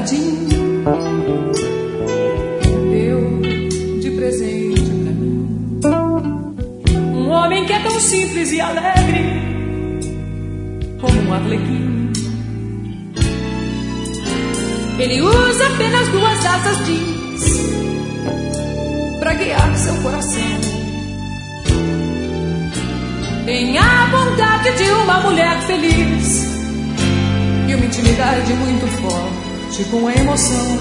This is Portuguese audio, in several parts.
Aladim deu de presente pra mim um homem que é tão simples e alegre como um arlequim. Ele usa apenas 2 asas jeans pra guiar seu coração. Tem a bondade de uma mulher feliz e uma intimidade muito forte com a emoção.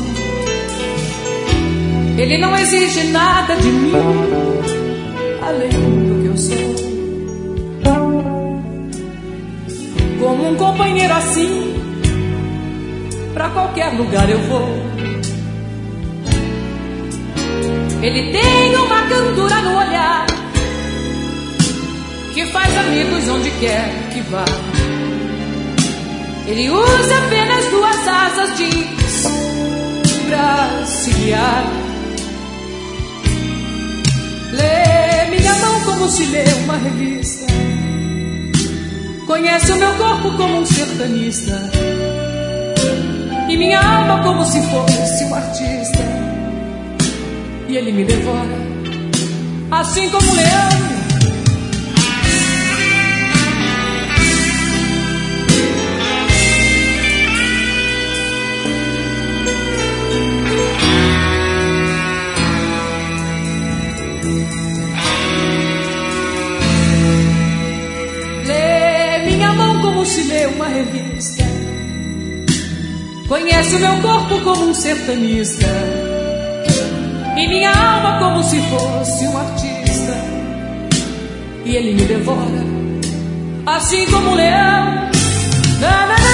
Ele não exige nada de mim além do que eu sou. Como um companheiro assim, pra qualquer lugar eu vou. Ele tem uma candura no olhar que faz amigos onde quer que vá. Ele usa apenas 2 asas jeans pra se guiar. Lê minha mão como se lê uma revista. Conhece o meu corpo como um sertanista e minha alma como se fosse um artista. E ele me devora assim como um leão. Se lê uma revista, conhece o meu corpo como um sertanista e minha alma como se fosse um artista. E ele me devora assim como um leão. Na, na, na.